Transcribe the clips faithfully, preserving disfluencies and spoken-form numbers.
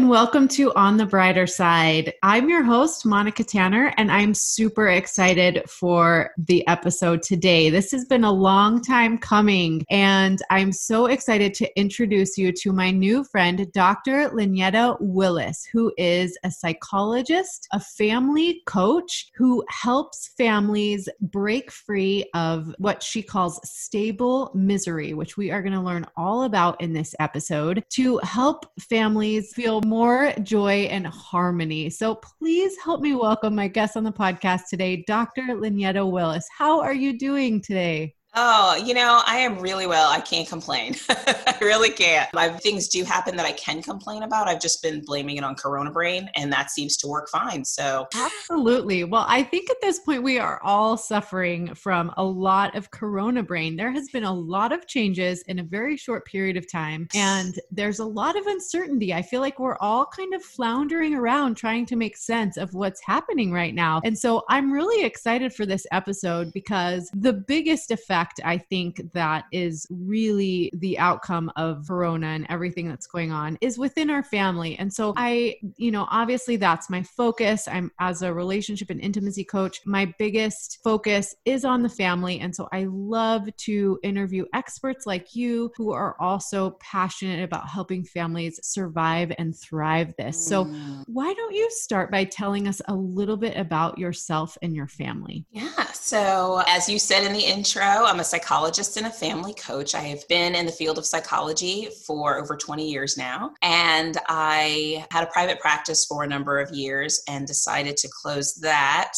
and welcome to On the Brighter Side. I'm your host, Monica Tanner, and I'm super excited for the episode today. This has been a long time coming, and I'm so excited to introduce you to my new friend, Doctor Lynetta Willis, who is a psychologist, a family coach who helps families break free of what she calls stable misery, which we are going to learn all about in this episode, to help families feel more joy and harmony. So please help me welcome my guest on the podcast today, Doctor Lynetta Willis. How are you doing today? Oh, you know, I am really well. I can't complain. I really can't. My things do happen that I can complain about. I've just been blaming it on Corona brain, and that seems to work fine. So absolutely. Well, I think at this point we are all suffering from a lot of Corona brain. There has been a lot of changes in a very short period of time, and there's a lot of uncertainty. I feel like we're all kind of floundering around trying to make sense of what's happening right now. And so I'm really excited for this episode because the biggest effect I think that is really the outcome of Corona and everything that's going on is within our family. And so I, you know, obviously that's my focus. I'm as a relationship and intimacy coach, my biggest focus is on the family. And so I love to interview experts like you who are also passionate about helping families survive and thrive this. So why don't you start by telling us a little bit about yourself and your family? Yeah. So as you said in the intro, I'm a psychologist and a family coach. I have been in the field of psychology for over twenty years now. And I had a private practice for a number of years and decided to close that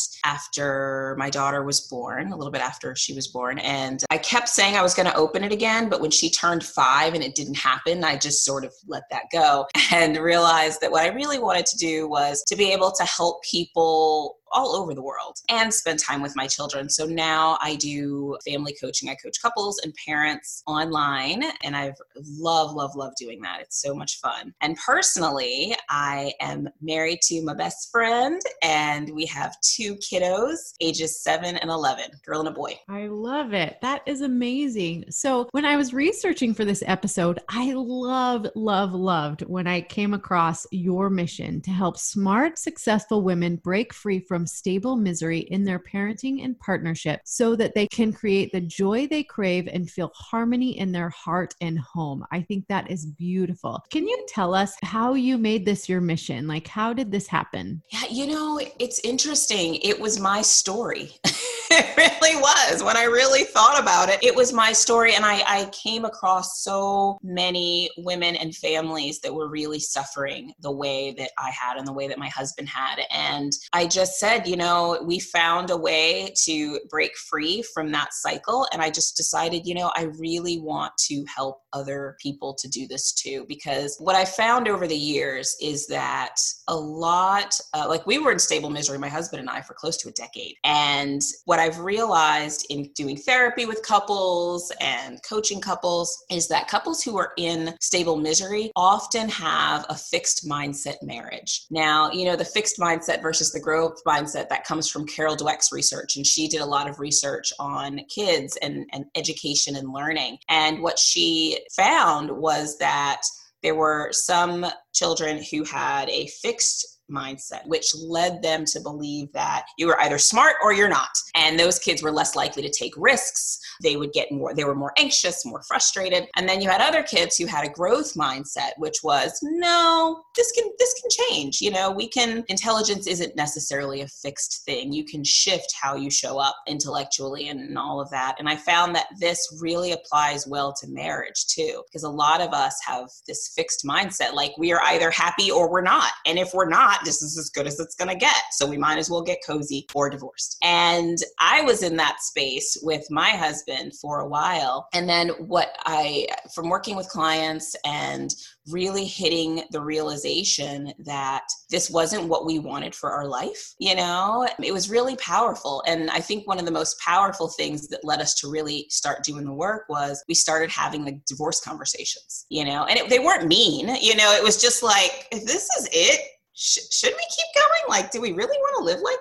after my daughter was born, a little bit after she was born. And I kept saying I was going to open it again, but when she turned five and it didn't happen, I just sort of let that go and realized that what I really wanted to do was to be able to help people all over the world and spend time with my children. So now I do family coaching. I coach couples and parents online, and I've love, love, love doing that. It's so much fun. And personally, I am married to my best friend, and we have two kiddos, ages seven and eleven, girl and a boy. I love it. That is amazing. So when I was researching for this episode, I loved, love, loved when I came across your mission to help smart, successful women break free from stable misery in their parenting and partnership so that they can create the joy they crave and feel harmony in their heart and home. I think that is beautiful. Can you tell us how you made this your mission? Like, how did this happen? Yeah, you know, it's interesting. It was my story. It really was. When I really thought about it, it was my story. And I, I came across so many women and families that were really suffering the way that I had and the way that my husband had. And I just said, you know, we found a way to break free from that cycle. And I just decided, you know, I really want to help other people to do this too. Because what I found over the years is that a lot, uh, like we were in stable misery, my husband and I, for close to a decade. And what I've realized in doing therapy with couples and coaching couples is that couples who are in stable misery often have a fixed mindset marriage. Now, you know, the fixed mindset versus the growth mindset, that comes from Carol Dweck's research. And she did a lot of research on kids and, and education and learning. And what she found was that there were some children who had a fixed mindset, which led them to believe that you were either smart or you're not. And those kids were less likely to take risks. They would get more, they were more anxious, more frustrated. And then you had other kids who had a growth mindset, which was, no, this can, this can change. You know, we can, intelligence isn't necessarily a fixed thing. You can shift how you show up intellectually and, and all of that. And I found that this really applies well to marriage too, because a lot of us have this fixed mindset, like we are either happy or we're not. And if we're not, this is as good as it's going to get. So we might as well get cozy or divorced. And I was in that space with my husband for a while. And then what I, from working with clients and really hitting the realization that this wasn't what we wanted for our life, you know, it was really powerful. And I think one of the most powerful things that led us to really start doing the work was we started having the divorce conversations, you know, and it, they weren't mean, you know, it was just like, if this is it, Sh- should we keep going? Like, do we really want to live like this?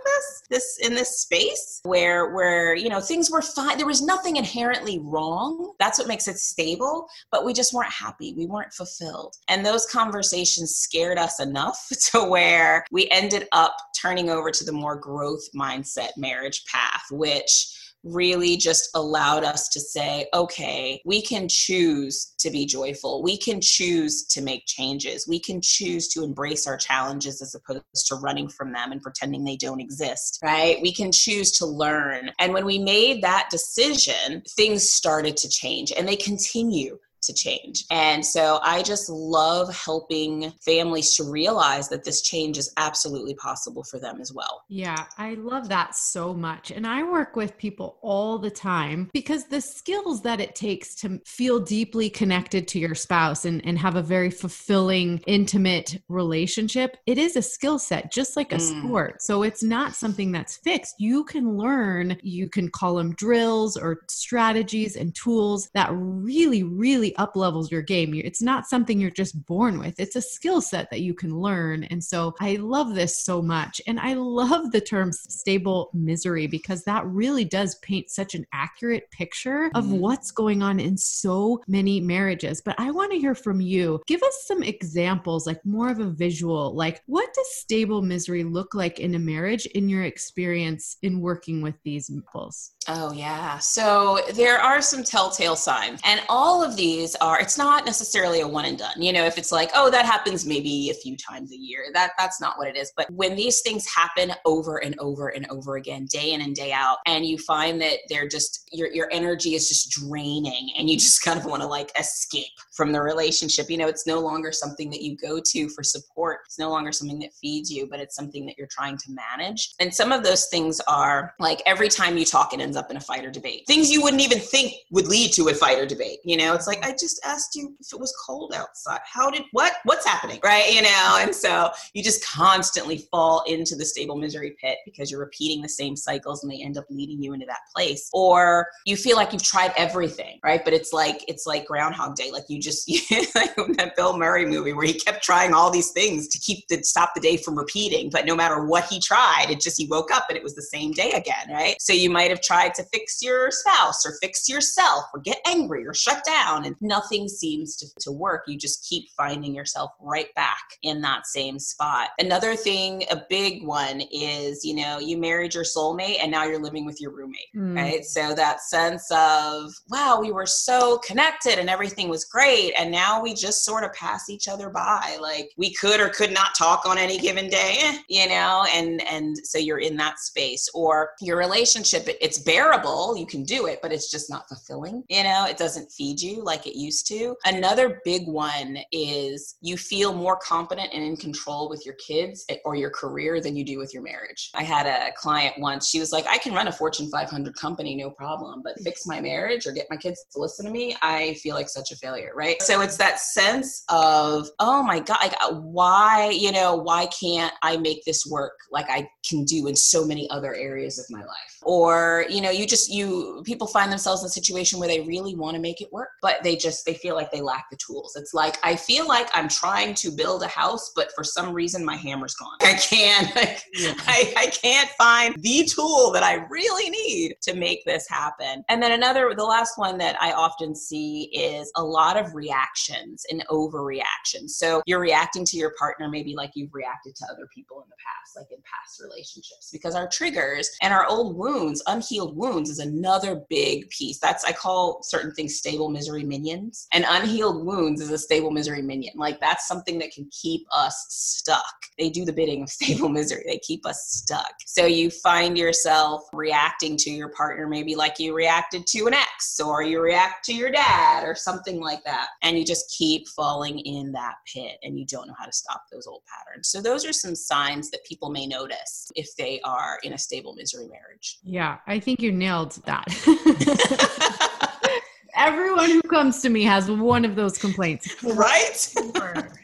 this, in this space where, where, you know, things were fine. There was nothing inherently wrong. That's what makes it stable, but we just weren't happy. We weren't fulfilled. And those conversations scared us enough to where we ended up turning over to the more growth mindset marriage path, which really just allowed us to say, okay, we can choose to be joyful. We can choose to make changes. We can choose to embrace our challenges as opposed to running from them and pretending they don't exist, right? We can choose to learn. And when we made that decision, things started to change, and they continue to change. And so I just love helping families to realize that this change is absolutely possible for them as well. Yeah, I love that so much. And I work with people all the time because the skills that it takes to feel deeply connected to your spouse and, and have a very fulfilling, intimate relationship, it is a skill set, just like a mm. sport. So it's not something that's fixed. You can learn, you can call them drills or strategies and tools that really, really up levels your game. It's not something you're just born with. It's a skill set that you can learn. And so I love this so much. And I love the term stable misery because that really does paint such an accurate picture of what's going on in so many marriages. But I want to hear from you. Give us some examples, like more of a visual, like what does stable misery look like in a marriage in your experience in working with these couples? Oh, yeah. So there are some telltale signs, and all of these are, it's not necessarily a one and done. You know, if it's like, oh, that happens maybe a few times a year, that that's not what it is. But when these things happen over and over and over again, day in and day out, and you find that they're just, your, your energy is just draining and you just kind of want to like escape from the relationship. You know, it's no longer something that you go to for support. It's no longer something that feeds you, but it's something that you're trying to manage. And some of those things are like every time you talk, it ends up in a fight or debate. Things you wouldn't even think would lead to a fight or debate. You know, it's like, I just asked you if it was cold outside. How did, what, what's happening? Right. You know, and so you just constantly fall into the stable misery pit because you're repeating the same cycles and they end up leading you into that place. Or you feel like you've tried everything, right? But it's like, it's like Groundhog Day. Like you just, like that Bill Murray movie where he kept trying all these things to keep the, stop the day from repeating. But no matter what he tried, it just, he woke up and it was the same day again, right? So you might have tried to fix your spouse or fix yourself or get angry or shut down and nothing seems to, to work. You just keep finding yourself right back in that same spot. Another thing, a big one is, you know, you married your soulmate and now you're living with your roommate, mm. right? So that sense of, wow, we were so connected and everything was great. And now we just sort of pass each other by. Like we could or could not talk on any given day, you know, and, and so you're in that space. Or your relationship, it, it's bearable. You can do it, but it's just not fulfilling. You know, it doesn't feed you like it used to. Another big one is you feel more competent and in control with your kids or your career than you do with your marriage. I had a client once, she was like, I can run a Fortune five hundred company, no problem, but fix my marriage or get my kids to listen to me, I feel like such a failure, right? So it's that sense of, oh my God, like, why, you know, why can't I make this work like I can do in so many other areas of my life? Or, you know, you just, you, people find themselves in a situation where they really want to make it work, but they just, they feel like they lack the tools. It's like, I feel like I'm trying to build a house, but for some reason my hammer's gone. I can't, like, yeah. I, I can't find the tool that I really need to make this happen. And then another, the last one that I often see is a lot of reactions and overreactions. So you're reacting to your partner maybe like you've reacted to other people in the past, like in past relationships, because our triggers and our old wounds, unhealed wounds is another big piece. That's, I call certain things stable misery minions, and unhealed wounds is a stable misery minion. Like that's something that can keep us stuck. They do the bidding of stable misery. They keep us stuck. So you find yourself reacting to your partner maybe like you reacted to an ex, or you react to your dad or something like that. And you just keep falling in that pit and you don't know how to stop those old patterns. So those are some signs that people may notice if they are in a stable misery marriage. Yeah, I think you nailed that. Everyone who comes to me has one of those complaints. Right? Sure.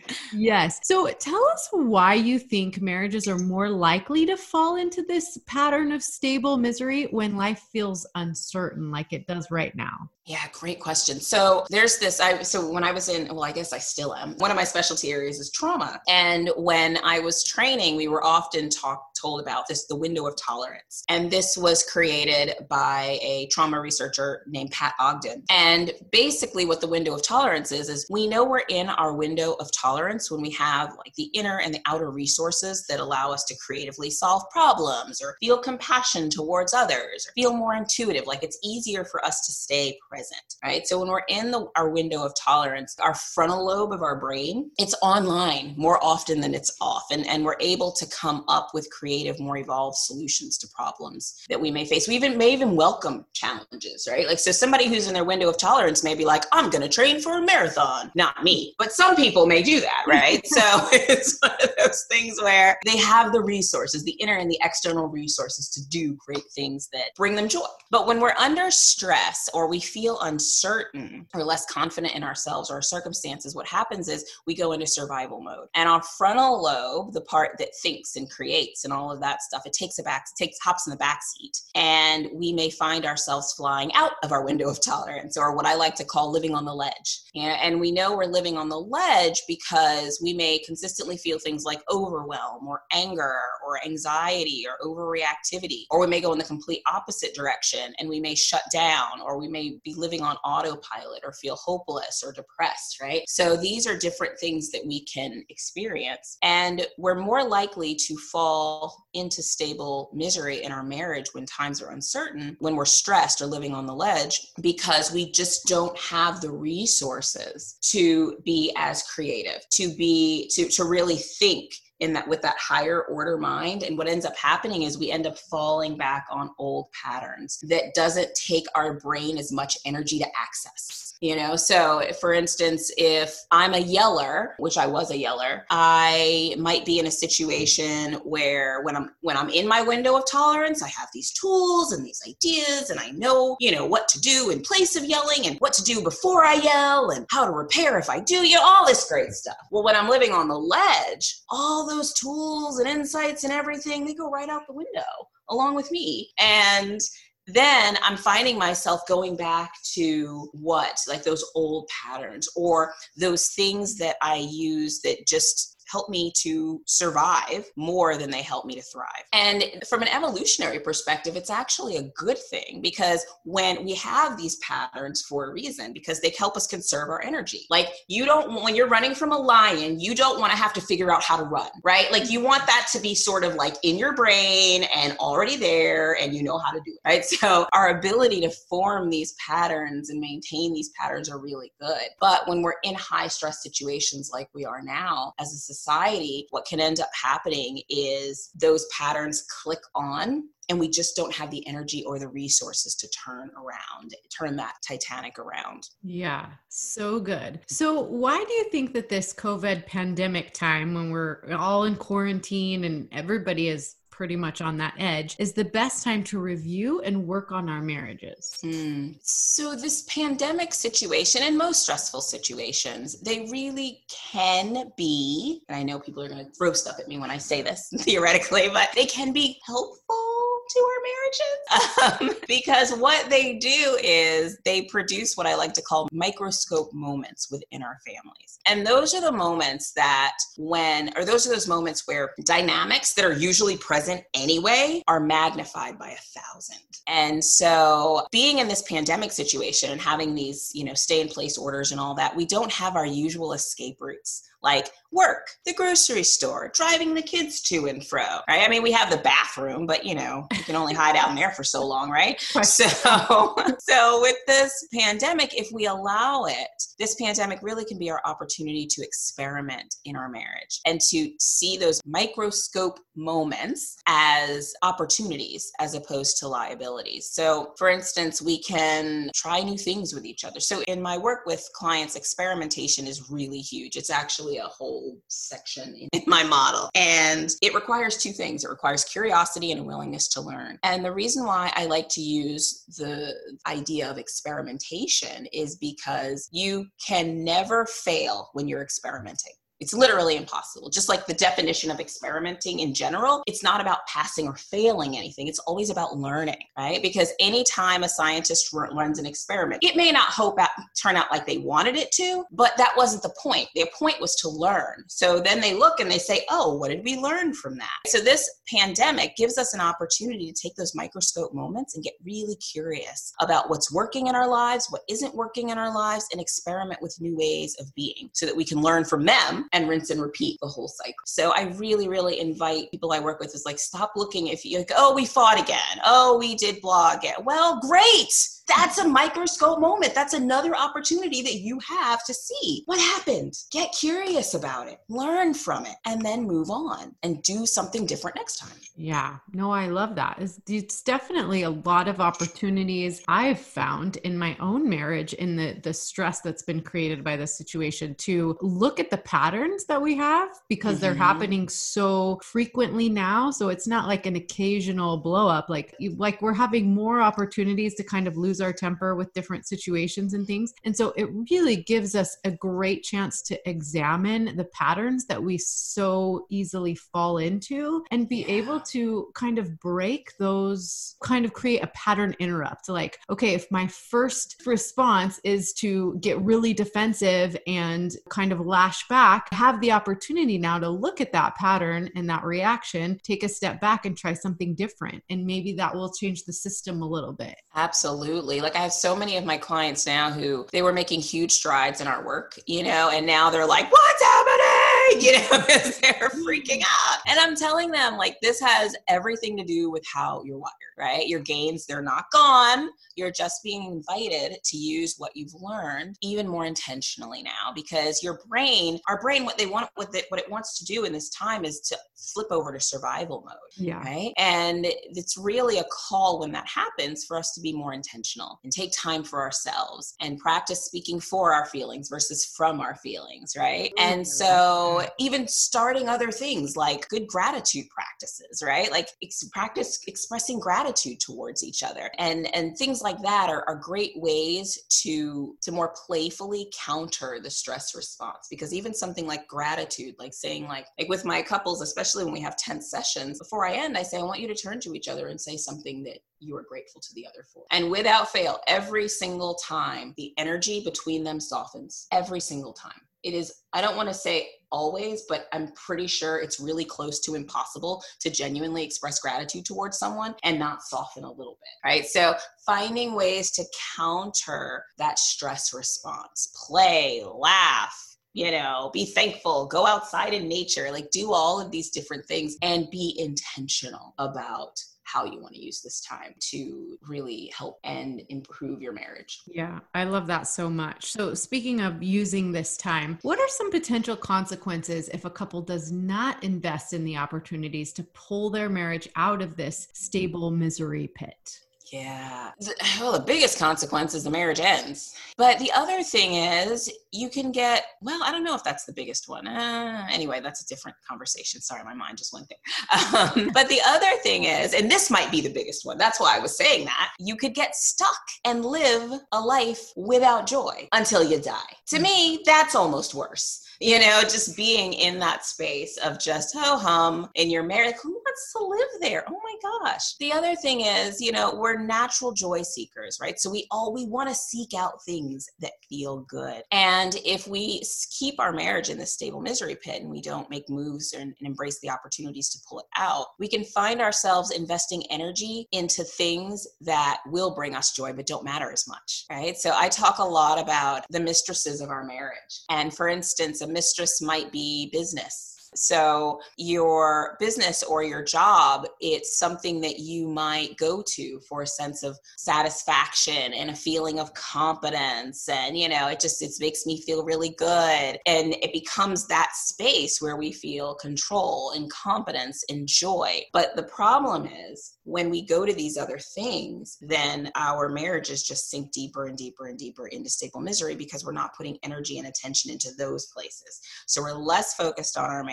Yes. So tell us why you think marriages are more likely to fall into this pattern of stable misery when life feels uncertain like it does right now. Yeah, great question. So there's this, I, so when I was in, well, I guess I still am. One of my specialty areas is trauma. And when I was training, we were often talk, told about this, the window of tolerance. And this was created by a trauma researcher named Pat Ogden. And basically what the window of tolerance is, is we know we're in our window of tolerance when we have like the inner and the outer resources that allow us to creatively solve problems or feel compassion towards others or feel more intuitive. Like it's easier for us to stay present, right? So when we're in the, our window of tolerance, our frontal lobe of our brain, it's online more often than it's off. And, and we're able to come up with creative, more evolved solutions to problems that we may face. We even may even welcome challenges, right? Like, so somebody who's in their window of tolerance may be like, I'm going to train for a marathon. Not me, but some people may do that, right? So it's one of those things where they have the resources, the inner and the external resources to do great things that bring them joy. But when we're under stress or we feel feel uncertain or less confident in ourselves or our circumstances, what happens is we go into survival mode. And our frontal lobe, the part that thinks and creates and all of that stuff, it takes a back, takes hops in the back seat. And we may find ourselves flying out of our window of tolerance, or what I like to call living on the ledge. You know, and we know we're living on the ledge because we may consistently feel things like overwhelm or anger or anxiety or overreactivity, or we may go in the complete opposite direction and we may shut down, or we may be living on autopilot or feel hopeless or depressed, right? So these are different things that we can experience. And we're more likely to fall into stable misery in our marriage when times are uncertain, when we're stressed or living on the ledge, because we just don't have the resources to be as creative, to be, to, to really think in that with that higher order mind. And what ends up happening is we end up falling back on old patterns that doesn't take our brain as much energy to access. You know, so for instance, if I'm a yeller, which I was a yeller, I might be in a situation where when I'm when I'm in my window of tolerance, I have these tools and these ideas, and I know, you know, what to do in place of yelling and what to do before I yell and how to repair if I do, you know, all this great stuff. Well, when I'm living on the ledge, all those tools and insights and everything, they go right out the window along with me. And then I'm finding myself going back to what, like those old patterns or those things that I use that just help me to survive more than they help me to thrive. And from an evolutionary perspective, it's actually a good thing, because when we have these patterns for a reason, because they help us conserve our energy. Like you don't, when you're running from a lion, you don't want to have to figure out how to run, right? Like you want that to be sort of like in your brain and already there, and you know how to do it, right? So our ability to form these patterns and maintain these patterns are really good. But when we're in high stress situations like we are now as a society, society, what can end up happening is those patterns click on, and we just don't have the energy or the resources to turn around, turn that Titanic around. Yeah, so good. So why do you think that this COVID pandemic time, when we're all in quarantine and everybody is pretty much on that edge, is the best time to review and work on our marriages? Mm. So this pandemic situation and most stressful situations, they really can be, and I know people are going to throw stuff at me when I say this theoretically, but they can be helpful to our marriages um, because what they do is they produce what I like to call microscope moments within our families. And those are the moments that when, or those are those moments where dynamics that are usually present anyway are magnified by a thousand. And so being in this pandemic situation and having these, you know, stay in place orders and all that, we don't have our usual escape routes, like work, the grocery store, driving the kids to and fro, right? I mean, we have the bathroom, but you know, you can only hide out in there for so long, right? So, so with this pandemic, if we allow it, this pandemic really can be our opportunity to experiment in our marriage and to see those microscope moments as opportunities as opposed to liabilities. So for instance, we can try new things with each other. So in my work with clients, experimentation is really huge. It's actually a whole section in my model. And it requires two things. It requires curiosity and a willingness to learn. And the reason why I like to use the idea of experimentation is because you can never fail when you're experimenting. It's literally impossible. Just like the definition of experimenting in general, it's not about passing or failing anything. It's always about learning, right? Because anytime a scientist r- runs an experiment, it may not hope out, turn out like they wanted it to, but that wasn't the point. Their point was to learn. So then they look and they say, oh, what did we learn from that? So this pandemic gives us an opportunity to take those microscope moments and get really curious about what's working in our lives, what isn't working in our lives, and experiment with new ways of being so that we can learn from them and rinse and repeat the whole cycle. So I really, really invite people I work with is like, stop looking if you like, oh, we fought again. Oh, we did blah again. Well, great. That's a microscope moment. That's another opportunity that you have to see what happened. Get curious about it, learn from it, and then move on and do something different next time. Yeah, no, I love that. It's, it's definitely a lot of opportunities I've found in my own marriage, in the, the stress that's been created by this situation, to look at the patterns that we have, because mm-hmm. they're happening so frequently now. So it's not like an occasional blow up. Like, like we're having more opportunities to kind of lose our temper with different situations and things. And so it really gives us a great chance to examine the patterns that we so easily fall into and be yeah. able to kind of break those, kind of create a pattern interrupt. Like, okay, if my first response is to get really defensive and kind of lash back, I have the opportunity now to look at that pattern and that reaction, take a step back and try something different. And maybe that will change the system a little bit. Absolutely. Like I have so many of my clients now who they were making huge strides in our work, you know, and now they're like, what's happening? You know, because they're freaking out. And I'm telling them, like, this has everything to do with how you're wired, right? Your gains, they're not gone. You're just being invited to use what you've learned even more intentionally now, because your brain, our brain, what they want, what it, what it wants to do in this time is to flip over to survival mode, yeah. right? And it's really a call when that happens for us to be more intentional and take time for ourselves and practice speaking for our feelings versus from our feelings, right? And so even starting other things like good gratitude practices, right? Like ex- practice expressing gratitude towards each other, and and things like that are, are great ways to to more playfully counter the stress response. Because even something like gratitude, like saying like like with my couples, especially when we have tense sessions, before I end, I say, I want you to turn to each other and say something that you are grateful to the other for. And without fail, every single time, the energy between them softens. Every single time. It is, I don't want to say always, but I'm pretty sure it's really close to impossible to genuinely express gratitude towards someone and not soften a little bit, right? So finding ways to counter that stress response, play, laugh, you know, be thankful, go outside in nature, like do all of these different things and be intentional about how you want to use this time to really help and improve your marriage. Yeah, I love that so much. So speaking of using this time, what are some potential consequences if a couple does not invest in the opportunities to pull their marriage out of this stable misery pit? Yeah. Well, the biggest consequence is the marriage ends. But the other thing is you can get, well, I don't know if that's the biggest one. Uh, anyway, that's a different conversation. Sorry, my mind just went there. Um, but the other thing is, and this might be the biggest one, that's why I was saying that, you could get stuck and live a life without joy until you die. To me, that's almost worse. You know, just being in that space of just ho hum in your marriage. Who wants to live there? Oh my gosh. The other thing is, you know, we're natural joy seekers, right? So we all, we want to seek out things that feel good. And if we keep our marriage in this stable misery pit and we don't make moves and, and embrace the opportunities to pull it out, we can find ourselves investing energy into things that will bring us joy, but don't matter as much, right? So I talk a lot about the mistresses of our marriage. And for instance, a mistress might be business. So your business or your job, it's something that you might go to for a sense of satisfaction and a feeling of competence. And, you know, it just, it makes me feel really good. And it becomes that space where we feel control and competence and joy. But the problem is when we go to these other things, then our marriages just sink deeper and deeper and deeper into stable misery because we're not putting energy and attention into those places. So we're less focused on our marriage.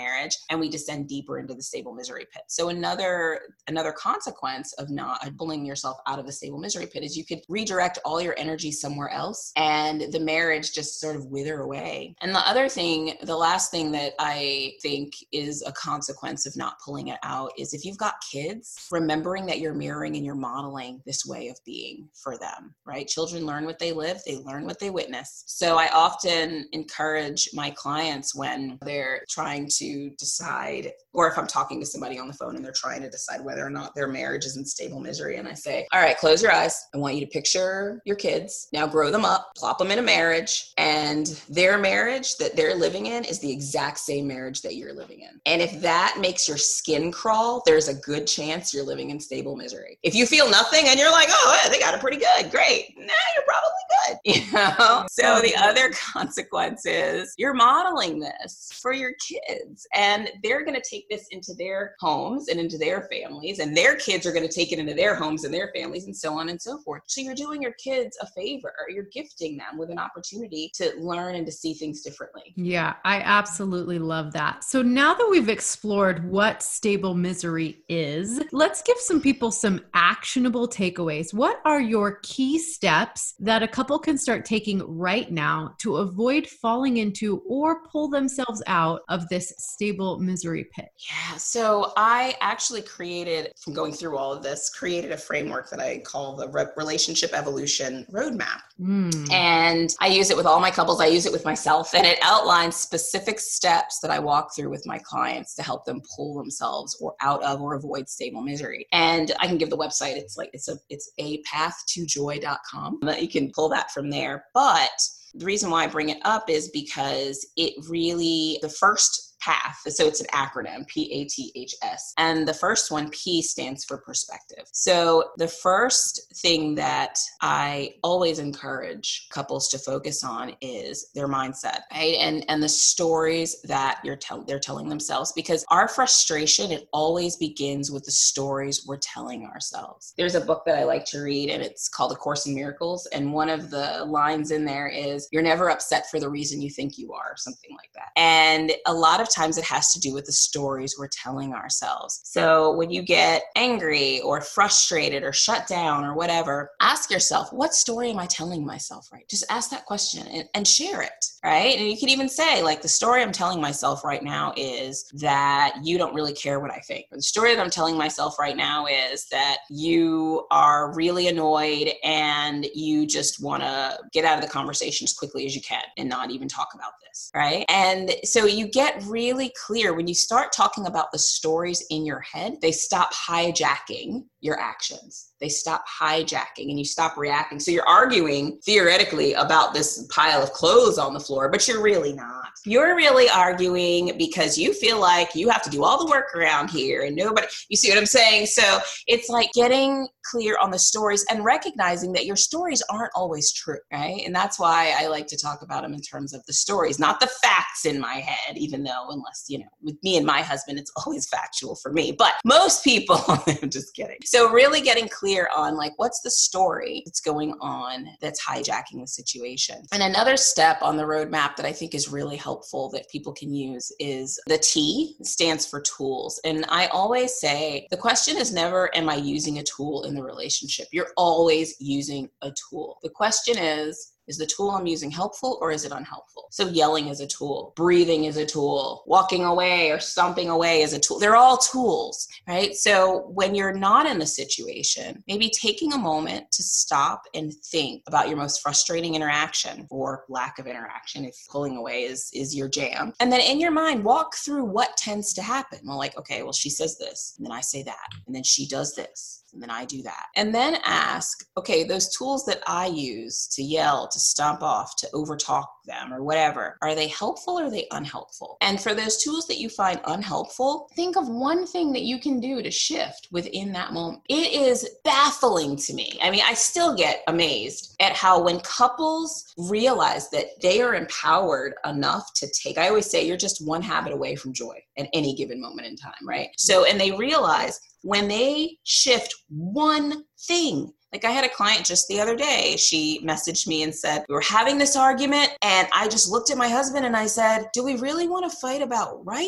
marriage, and we descend deeper into the stable misery pit. So another another consequence of not pulling yourself out of the stable misery pit is you could redirect all your energy somewhere else, and the marriage just sort of wither away. And the other thing, the last thing that I think is a consequence of not pulling it out is if you've got kids, remembering that you're mirroring and you're modeling this way of being for them, right? Children learn what they live, they learn what they witness. So I often encourage my clients when they're trying to decide, or if I'm talking to somebody on the phone and they're trying to decide whether or not their marriage is in stable misery, and I say, all right, close your eyes. I want you to picture your kids. Now grow them up, plop them in a marriage, and their marriage that they're living in is the exact same marriage that you're living in. And if that makes your skin crawl, there's a good chance you're living in stable misery. If you feel nothing and you're like, oh, they got it pretty good, great. Nah, you're probably good. You know? So the other consequence is you're modeling this for your kids, and they're going to take this into their homes and into their families, and their kids are going to take it into their homes and their families, and so on and so forth. So you're doing your kids a favor. You're gifting them with an opportunity to learn and to see things differently. Yeah, I absolutely love that. So now that we've explored what stable misery is, let's give some people some actionable takeaways. What are your key steps that a couple can start taking right now to avoid falling into or pull themselves out of this stable misery pit? Yeah, so I actually created, from going through all of this, created a framework that I call the Re- Relationship Evolution Roadmap. Mm. And I use it with all my couples. I use it with myself, and it outlines specific steps that I walk through with my clients to help them pull themselves or out of or avoid stable misery. And I can give the website. It's like, it's a, it's a path to joy dot com. You can pull that from there. But the reason why I bring it up is because it really, the first path. So it's an acronym, P A T H S. And the first one, P, stands for perspective. So the first thing that I always encourage couples to focus on is their mindset, right? And, and the stories that you're tell, they're telling themselves, because our frustration, it always begins with the stories we're telling ourselves. There's a book that I like to read, and it's called A Course in Miracles. And one of the lines in there is, you're never upset for the reason you think you are, or something like that. And a lot of times it has to do with the stories we're telling ourselves. So when you get angry or frustrated or shut down or whatever, ask yourself, what story am I telling myself, right? Just ask that question and, and share it, right? And you can even say, like, the story I'm telling myself right now is that you don't really care what I think. Or the story that I'm telling myself right now is that you are really annoyed and you just want to get out of the conversation as quickly as you can and not even talk about this, right? And so you get really clear when you start talking about the stories in your head, they stop hijacking your actions. They stop hijacking and you stop reacting. So you're arguing theoretically about this pile of clothes on the floor, but you're really not. You're really arguing because you feel like you have to do all the work around here and nobody, you see what I'm saying? So it's like getting clear on the stories and recognizing that your stories aren't always true, right? And that's why I like to talk about them in terms of the stories, not the facts in my head, even though, unless, you know, with me and my husband, it's always factual for me, but most people, I'm just kidding. So really getting clear on, like, what's the story that's going on that's hijacking the situation. And another step on the roadmap that I think is really helpful that people can use is the T, stands for tools. And I always say the question is never, am I using a tool in the relationship? You're always using a tool. The question is, is the tool I'm using helpful or is it unhelpful? So yelling is a tool, breathing is a tool, walking away or stomping away is a tool. They're all tools, right? So when you're not in the situation, maybe taking a moment to stop and think about your most frustrating interaction or lack of interaction, if pulling away is, is your jam. And then in your mind, walk through what tends to happen. Well, like, okay, well, she says this, and then I say that, and then she does this. And then I do that. And then ask, okay, those tools that I use to yell, to stomp off, to overtalk them or whatever, are they helpful or are they unhelpful? And for those tools that you find unhelpful, think of one thing that you can do to shift within that moment. It is baffling to me. I mean, I still get amazed at how when couples realize that they are empowered enough to take, I always say, you're just one habit away from joy at any given moment in time, right? So, and they realize when they shift one thing, like I had a client just the other day, she messaged me and said, we were having this argument and I just looked at my husband and I said, do we really want to fight about right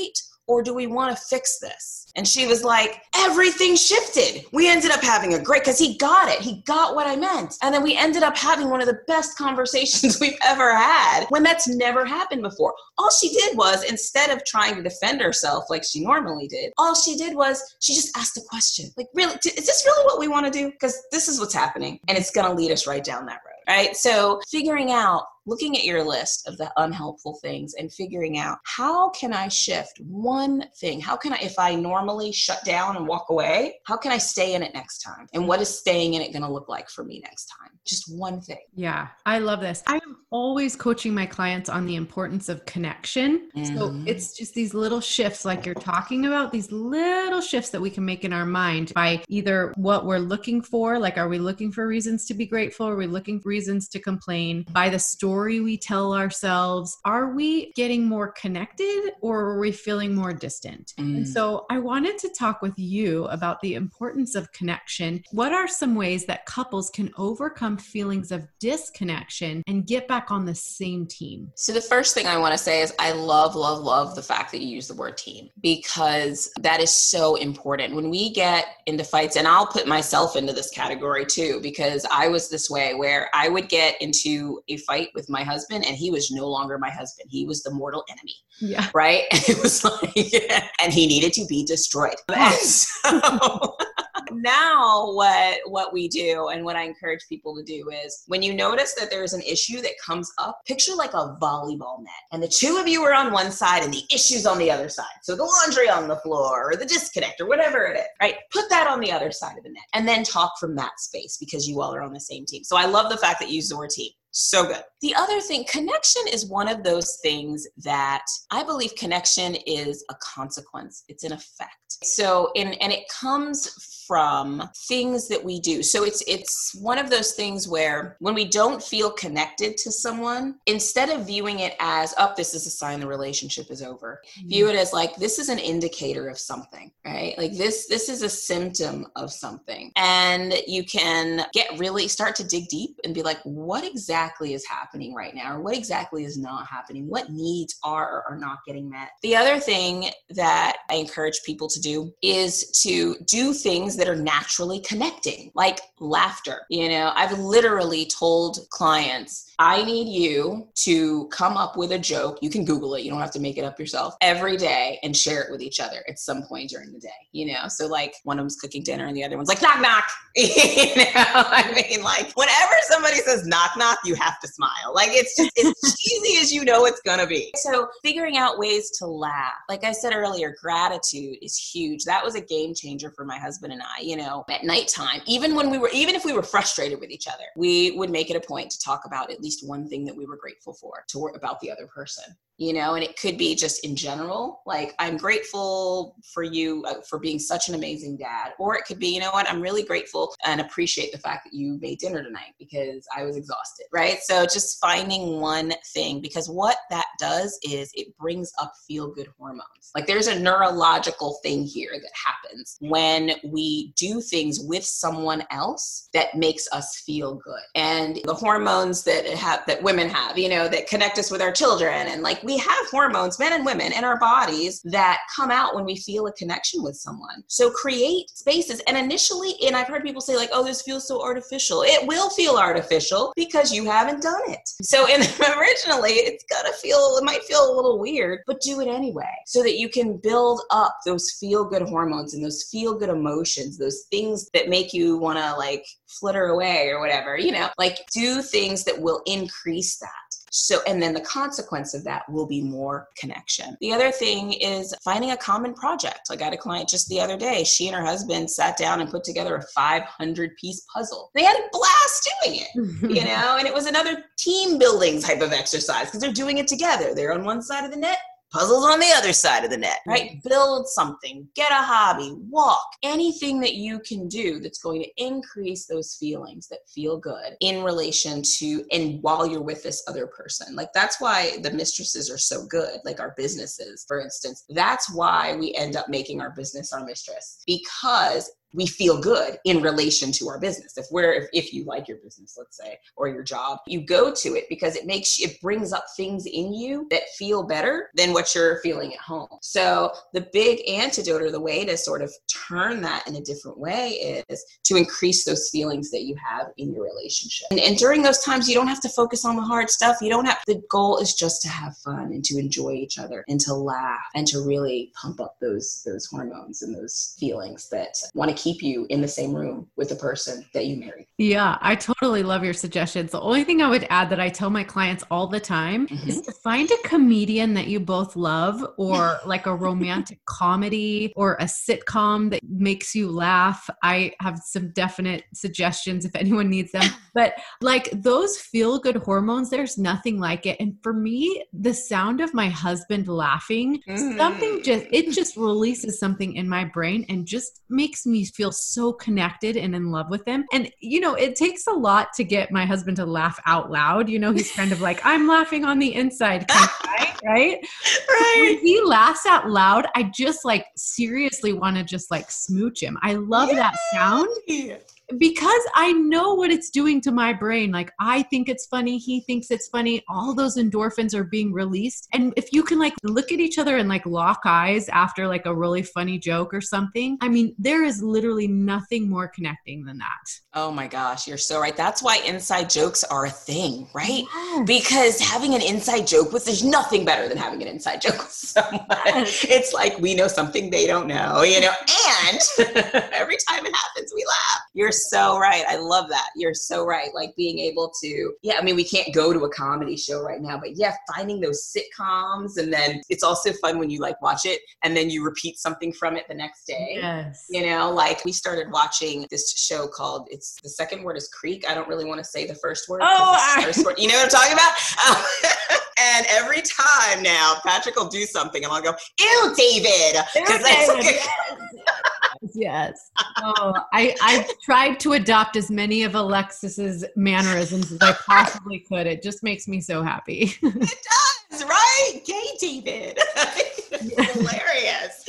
or do we want to fix this? And she was like, everything shifted. We ended up having a great, because he got it. He got what I meant. And then we ended up having one of the best conversations we've ever had when that's never happened before. All she did was, instead of trying to defend herself like she normally did, all she did was she just asked a question. Like, really, is this really what we want to do? Because this is what's happening. And it's going to lead us right down that road. Right? So figuring out, looking at your list of the unhelpful things and figuring out, how can I shift one thing? How can I, if I normally shut down and walk away, how can I stay in it next time? And what is staying in it going to look like for me next time? Just one thing. Yeah, I love this. I am always coaching my clients on the importance of connection. Mm-hmm. So it's just these little shifts like you're talking about, these little shifts that we can make in our mind by either what we're looking for, like, are we looking for reasons to be grateful? Are we looking for reasons to complain? By the story we tell ourselves, are we getting more connected or are we feeling more distant? Mm. And so I wanted to talk with you about the importance of connection. What are some ways that couples can overcome feelings of disconnection and get back on the same team? So the first thing I want to say is I love, love, love the fact that you use the word team, because that is so important. When we get into fights, and I'll put myself into this category too, because I was this way where I would get into a fight with my husband and he was no longer my husband. He was the mortal enemy. Yeah. Right. And it was like, yeah, and he needed to be destroyed. And so now what, what we do and what I encourage people to do is, when you notice that there's an issue that comes up, picture like a volleyball net and the two of you are on one side and the issue's on the other side. So the laundry on the floor or the disconnect or whatever it is, right? Put that on the other side of the net and then talk from that space, because you all are on the same team. So I love the fact that you use the word team. So good. The other thing, connection is one of those things that I believe connection is a consequence. It's an effect. So, and, and it comes from things that we do. So it's, it's one of those things where when we don't feel connected to someone, instead of viewing it as, oh, this is a sign the relationship is over, mm-hmm. view it as like, this is an indicator of something, right? Like this, this is a symptom of something. And you can get really start to dig deep and be like, what exactly is happening right now? Or what exactly is not happening? What needs are or are not getting met? The other thing that I encourage people to do is to do things that are naturally connecting, like laughter. You know, I've literally told clients, I need you to come up with a joke. You can Google it. You don't have to make it up yourself every day and share it with each other at some point during the day, you know? So like one of them's cooking dinner and the other one's like, knock, knock. You know, I mean, like whenever somebody says knock, knock, you have to smile. Like it's just as cheesy as you know it's gonna be. So figuring out ways to laugh. Like I said earlier, gratitude is huge. That was a game changer for my husband and I, you know, at nighttime, even when we were, even if we were frustrated with each other, we would make it a point to talk about at least one thing that we were grateful for, to work about the other person. You know, and it could be just in general, like, I'm grateful for you uh, for being such an amazing dad. Or it could be, you know what, I'm really grateful and appreciate the fact that you made dinner tonight because I was exhausted, right? So just finding one thing, because what that does is it brings up feel-good hormones. Like there's a neurological thing here that happens when we do things with someone else that makes us feel good. And the hormones that have, that women have, you know, that connect us with our children, and like we have hormones, men and women, in our bodies that come out when we feel a connection with someone. So create spaces. And initially, and I've heard people say like, oh, this feels so artificial. It will feel artificial because you haven't done it. So in, originally, it's gonna feel, it might feel a little weird, but do it anyway so that you can build up those feel-good hormones and those feel-good emotions, those things that make you wanna like flitter away or whatever, you know, like do things that will increase that. So, and then the consequence of that will be more connection. The other thing is finding a common project. I got a client just the other day. She and her husband sat down and put together a five hundred piece puzzle. They had a blast doing it, you know, and it was another team building type of exercise because they're doing it together. They're on one side of the net, puzzles on the other side of the net, right? Build something, get a hobby, walk, anything that you can do that's going to increase those feelings that feel good in relation to, and while you're with this other person. Like that's why the mistresses are so good, like our businesses, for instance. That's why we end up making our business our mistress, because we feel good in relation to our business. If we're, if, if you like your business, let's say, or your job, you go to it because it makes, it brings up things in you that feel better than what you're feeling at home. So the big antidote, or the way to sort of turn that in a different way, is to increase those feelings that you have in your relationship. And, and during those times, you don't have to focus on the hard stuff. You don't have, the goal is just to have fun and to enjoy each other and to laugh and to really pump up those, those hormones and those feelings that want to keep you in the same room with the person that you married. Yeah, I totally love your suggestions. The only thing I would add that I tell my clients all the time mm-hmm. is to find a comedian that you both love, or like a romantic comedy or a sitcom that makes you laugh. I have some definite suggestions if anyone needs them. But like those feel-good hormones, there's nothing like it. And for me, the sound of my husband laughing, mm. something just, it just releases something in my brain and just makes me feel so connected and in love with him. And, you know, it takes a lot to get my husband to laugh out loud. You know, he's kind of like, I'm laughing on the inside kind of guy, right? Right. When he laughs out loud, I just like seriously want to just like smooch him. I love Yay! That sound. Because I know what it's doing to my brain. Like, I think it's funny. He thinks it's funny. All those endorphins are being released. And if you can like look at each other and like lock eyes after like a really funny joke or something, I mean, there is literally nothing more connecting than that. Oh my gosh, you're so right. That's why inside jokes are a thing, right? Yes. Because having an inside joke with, there's nothing better than having an inside joke with someone. Yes. It's like, we know something they don't know, you know, and every time it happens, we laugh. You're so right. I love that. You're so right. Like being able to, yeah, I mean, we can't go to a comedy show right now, but yeah, finding those sitcoms. And then it's also fun when you like watch it and then you repeat something from it the next day. Yes. You know, like we started watching this show called, it's the second word is Creek. I don't really want to say the first word. Oh, I- first word. You know what I'm talking about? Um, and every time now, Patrick will do something and I'll go, ew, David. Ew, David. Yes. Yes. Oh, I, I tried to adopt as many of Alexis's mannerisms as I possibly could. It just makes me so happy. It does, right? Gay David. It's hilarious.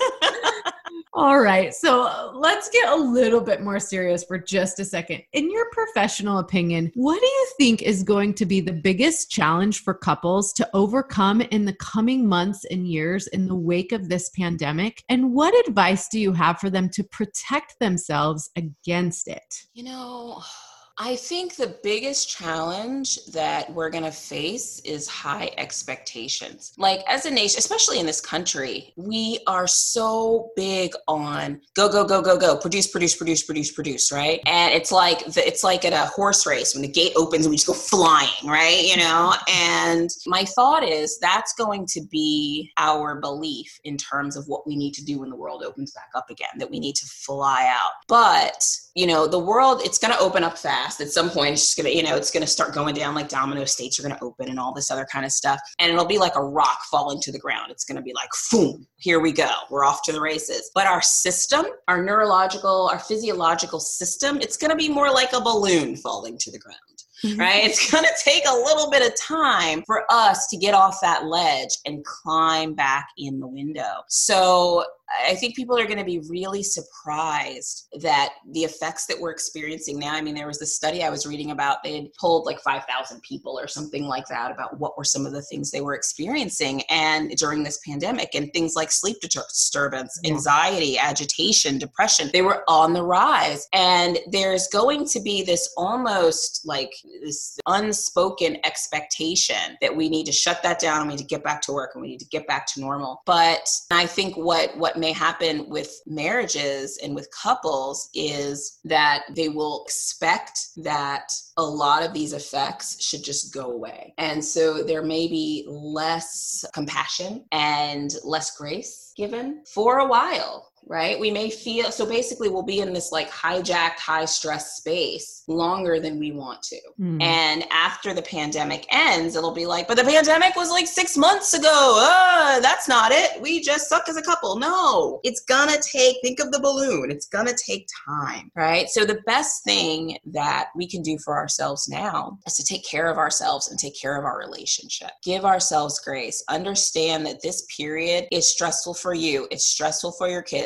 All right. So let's get a little bit more serious for just a second. In your professional opinion, what do you think is going to be the biggest challenge for couples to overcome in the coming months and years in the wake of this pandemic? And what advice do you have for them to protect themselves against it? You know, I think the biggest challenge that we're going to face is high expectations. Like as a nation, especially in this country, we are so big on go, go, go, go, go, produce, produce, produce, produce, produce, right? And it's like, the, it's like at a horse race when the gate opens and we just go flying, right? You know? And my thought is that's going to be our belief in terms of what we need to do when the world opens back up again, that we need to fly out. But, you know, the world, it's going to open up fast. At some point, it's just going to, you know, it's going to start going down like domino, states are going to open and all this other kind of stuff. And it'll be like a rock falling to the ground. It's going to be like, boom, here we go. We're off to the races. But our system, our neurological, our physiological system, it's going to be more like a balloon falling to the ground. Right? It's going to take a little bit of time for us to get off that ledge and climb back in the window. So I think people are going to be really surprised that the effects that we're experiencing now, I mean, there was this study I was reading about, they had polled like five thousand people or something like that about what were some of the things they were experiencing and during this pandemic, and things like sleep disturbance, yeah. anxiety, agitation, depression, they were on the rise. And there's going to be this almost like this unspoken expectation that we need to shut that down and we need to get back to work and we need to get back to normal. But I think what, what may happen with marriages and with couples is that they will expect that a lot of these effects should just go away. And so there may be less compassion and less grace given for a while. Right? We may feel, so basically we'll be in this like hijacked, high stress space longer than we want to. Mm. And after the pandemic ends, it'll be like, but the pandemic was like six months ago. Uh, that's not it. We just suck as a couple. No, it's gonna take, think of the balloon. It's gonna take time, right? So the best thing that we can do for ourselves now is to take care of ourselves and take care of our relationship. Give ourselves grace. Understand that this period is stressful for you. It's stressful for your kids.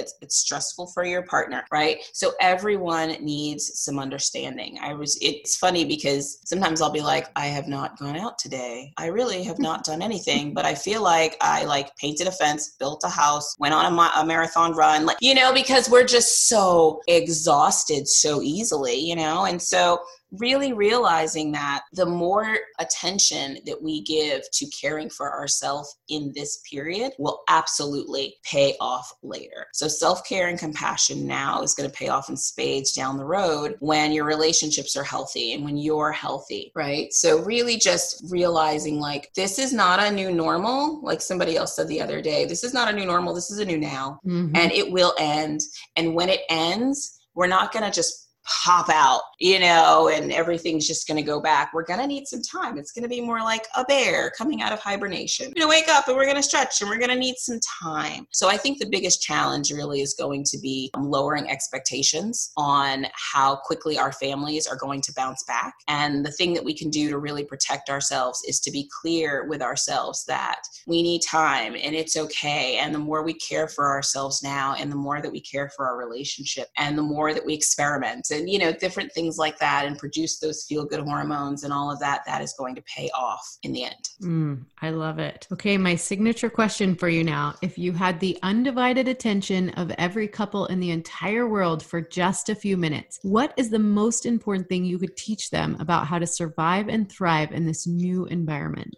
kids. It's stressful for your partner, right? So everyone needs some understanding. I was, it's funny because sometimes I'll be like, I have not gone out today. I really have not done anything, but I feel like I like painted a fence, built a house, went on a, ma- a marathon run, like, you know, because we're just so exhausted so easily, you know? And so really realizing that the more attention that we give to caring for ourselves in this period will absolutely pay off later. So self-care and compassion now is going to pay off in spades down the road when your relationships are healthy and when you're healthy, right? So really just realizing like, this is not a new normal. Like somebody else said the other day, this is not a new normal. This is a new now, mm-hmm. and it will end. And when it ends, we're not going to just pop out, you know, and everything's just going to go back. We're going to need some time. It's going to be more like a bear coming out of hibernation. We're going to wake up and we're going to stretch and we're going to need some time. So I think the biggest challenge really is going to be lowering expectations on how quickly our families are going to bounce back. And the thing that we can do to really protect ourselves is to be clear with ourselves that we need time and it's okay. And the more we care for ourselves now and the more that we care for our relationship and the more that we experiment and, you know, different things like that and produce those feel-good hormones and all of that, that is going to pay off in the end. Mm, I love it. Okay, my signature question for you now. If you had the undivided attention of every couple in the entire world for just a few minutes, what is the most important thing you could teach them about how to survive and thrive in this new environment?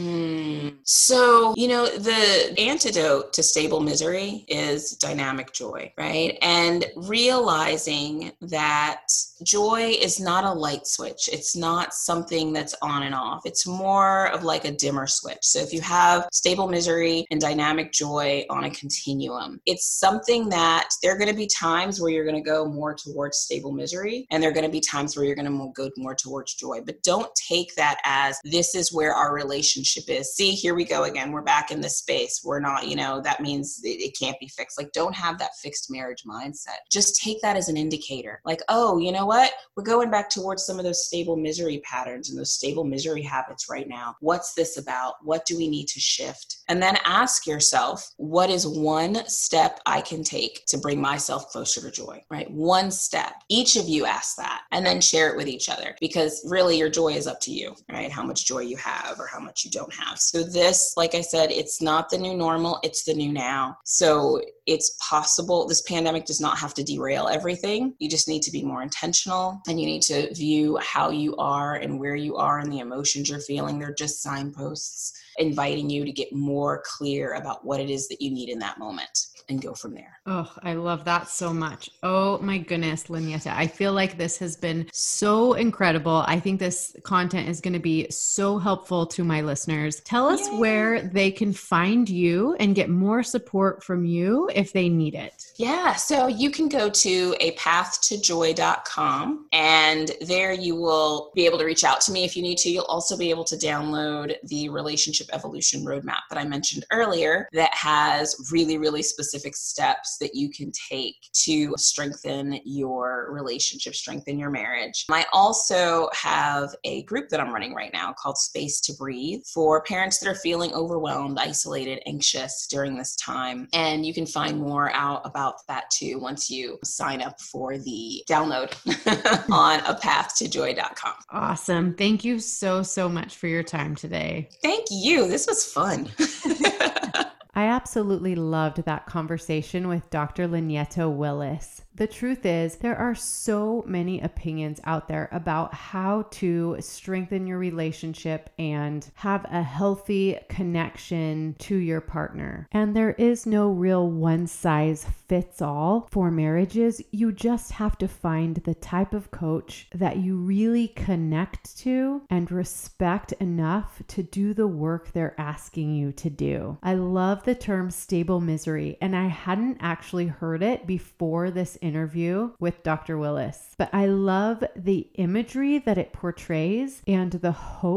Mm. So, you know, the antidote to stable misery is dynamic joy, right? And realizing that that joy is not a light switch. It's not something that's on and off. It's more of like a dimmer switch. So if you have stable misery and dynamic joy on a continuum, it's something that there are going to be times where you're going to go more towards stable misery and there are going to be times where you're going to go more towards joy. But don't take that as this is where our relationship is. See, here we go again. We're back in this space. We're not, you know, that means it, it can't be fixed. Like, don't have that fixed marriage mindset. Just take that as an indicator. Like, oh, you know what? We're going back towards some of those stable misery patterns and those stable misery habits right now. What's this about? What do we need to shift? And then ask yourself, what is one step I can take to bring myself closer to joy, right? One step. Each of you ask that and then share it with each other because really your joy is up to you, right? How much joy you have or how much you don't have. So this, like I said, it's not the new normal, it's the new now. So it's possible. This pandemic does not have to derail everything. You just need to be more intentional and you need to view how you are and where you are and the emotions you're feeling. They're just signposts inviting you to get more clear about what it is that you need in that moment and go from there. Oh, I love that so much. Oh my goodness, Lynetta. I feel like this has been so incredible. I think this content is going to be so helpful to my listeners. Tell us Yay. Where they can find you and get more support from you if they need it. Yeah, so you can go to a path to joy dot com and there you will be able to reach out to me if you need to. You'll also be able to download the Relationship Evolution Roadmap that I mentioned earlier that has really, really specific steps that you can take to strengthen your relationship, strengthen your marriage. I also have a group that I'm running right now called Space to Breathe for parents that are feeling overwhelmed, isolated, anxious during this time. And you can find more out about that too once you sign up for the download on a path to joy dot com. Awesome. Thank you so, so much for your time today. Thank you. This was fun. I absolutely loved that conversation with Doctor Lynetta Willis. The truth is, there are so many opinions out there about how to strengthen your relationship and have a healthy connection to your partner. And there is no real one size fits all for marriages. You just have to find the type of coach that you really connect to and respect enough to do the work they're asking you to do. I love the term stable misery, and I hadn't actually heard it before this interview with Doctor Willis, but I love the imagery that it portrays and the hope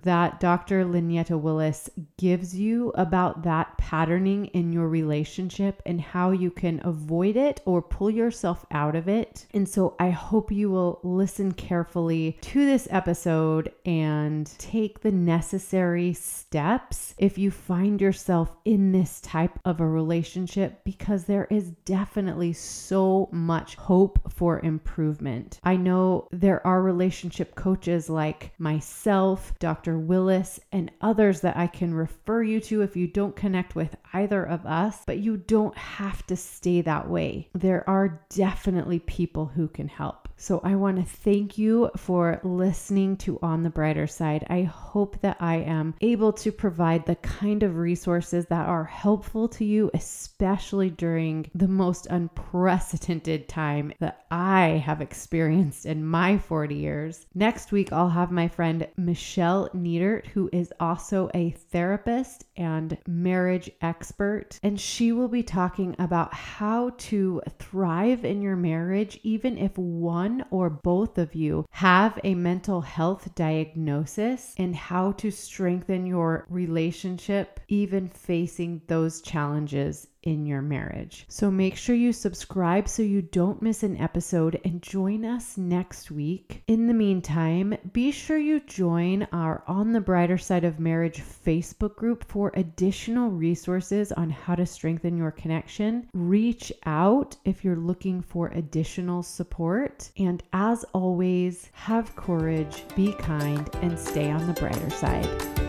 that Doctor Lynetta Willis gives you about that patterning in your relationship and how you can avoid it or pull yourself out of it. And so I hope you will listen carefully to this episode and take the necessary steps if you find yourself in this type of a relationship, because there is definitely so much hope for improvement. I know there are relationship coaches like myself, Doctor Willis, and others that I can refer you to if you don't connect with either of us, but you don't have to stay that way. There are definitely people who can help. So I want to thank you for listening to On the Brighter Side. I hope that I am able to provide the kind of resources that are helpful to you, especially during the most unprecedented time that I have experienced in my forty years. Next week, I'll have my friend Michelle Niedert, who is also a therapist and marriage expert, and she will be talking about how to thrive in your marriage, even if one or both of you have a mental health diagnosis, and how to strengthen your relationship, even facing those challenges in your marriage. So make sure you subscribe so you don't miss an episode, and join us next week. In the meantime, be sure you join our On the Brighter Side of Marriage Facebook group for additional resources on how to strengthen your connection. Reach out if you're looking for additional support. And as always, have courage, be kind, and stay on the brighter side.